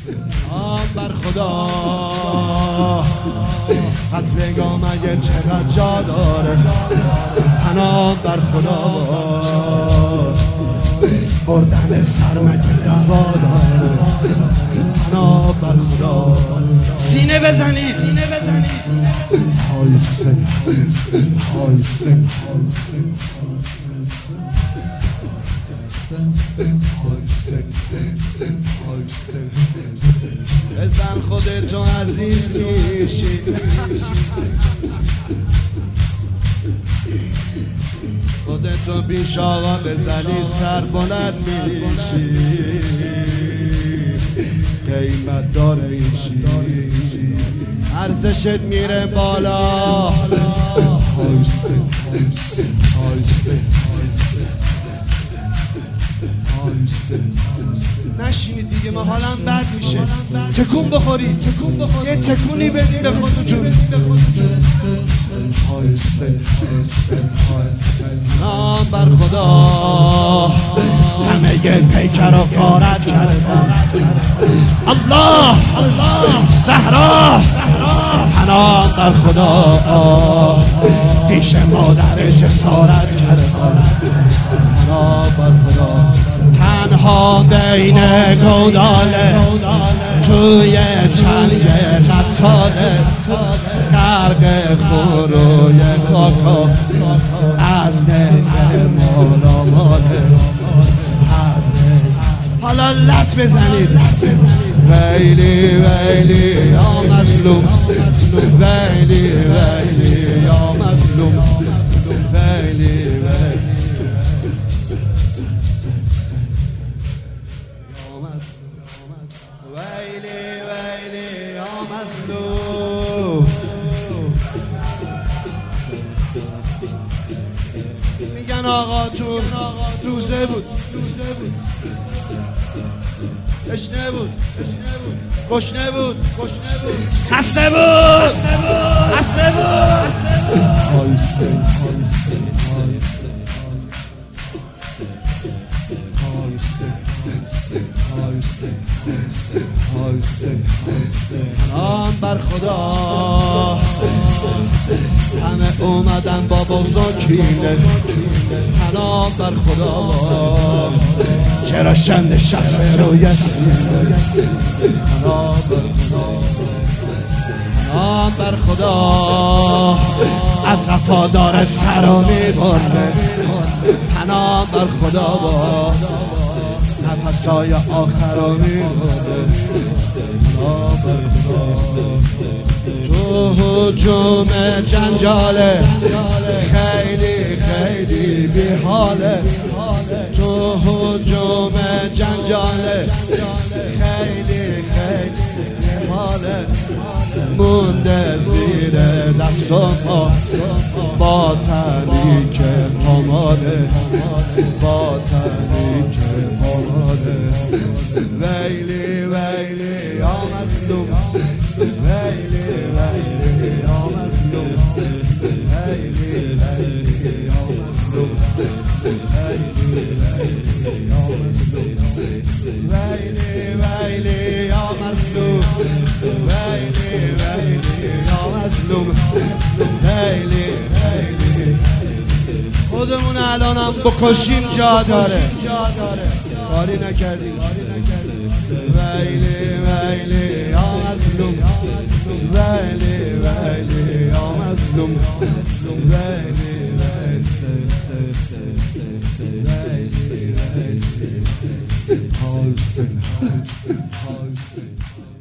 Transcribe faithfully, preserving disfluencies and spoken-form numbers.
آم بر خدا حد بگم اگه چقدر جا داره، پناه بر خدا بردن سر مگه دوا داره، پناه بر خدا. سینه بزنید، سینه بزنید. هایسن هایسن بزن خودتو عزیز میشی، خودتو پیش آقا بزنی سر بلند میشی، قیمت داره ایشی، ارزشت میره بالا. هایسته هایسته نشینید دیگه، ما حالم بد میشه. تکون بخورید، یه تکونی بدید به خودتون. نام بر خدا همه پیکر و غارت کردن. الله زهرا پناه بر خدا پیش مادر جسارت کردن. پناه بر خدا تنها بین گوداله توی چنگ نتاله، غرق خوروی کاکا از نیزه مالا ماله. حالا لط بزنید، ویلی ویلی یا مظلوم، ویلی ویلی یا مظلوم، ویلی ویلی ویلی ویلی یا مظلوم. میگن آقا تو روزه بود، تشنه بود، گشنه بود، خسته بود، خسته بود. پناه بر خدا همه اومدن با بزرگینه، پناه بر خدا چرا شند شفه روی سینه. پناه بر خدا، پناه بر خدا از وفادار سرا میبرده، پناه بر خدا نفسای آخرانی بوده. تو هجوم جنجاله خیلی خیلی بیحاله، تو هجوم جنجاله خیلی خیلی بیحاله، مونده زیر دست و پا با تنی که پاماله، با تنی که پاماله. ویلی ویلی یا مظلوم، ویلی ویلی یا مظلوم، ویلی ویلی یا مظلوم، ویلی ویلی یا مظلوم، ویلی ویلی یا مظلوم، ویلی ویلی یا مظلوم، ویلی ویلی. خودمون الانم بکشیم جا داره، کاری نکردیم. ویلی ویلی یا مظلوم، ویلی ویلی یا مظلوم، ویلی ویلی.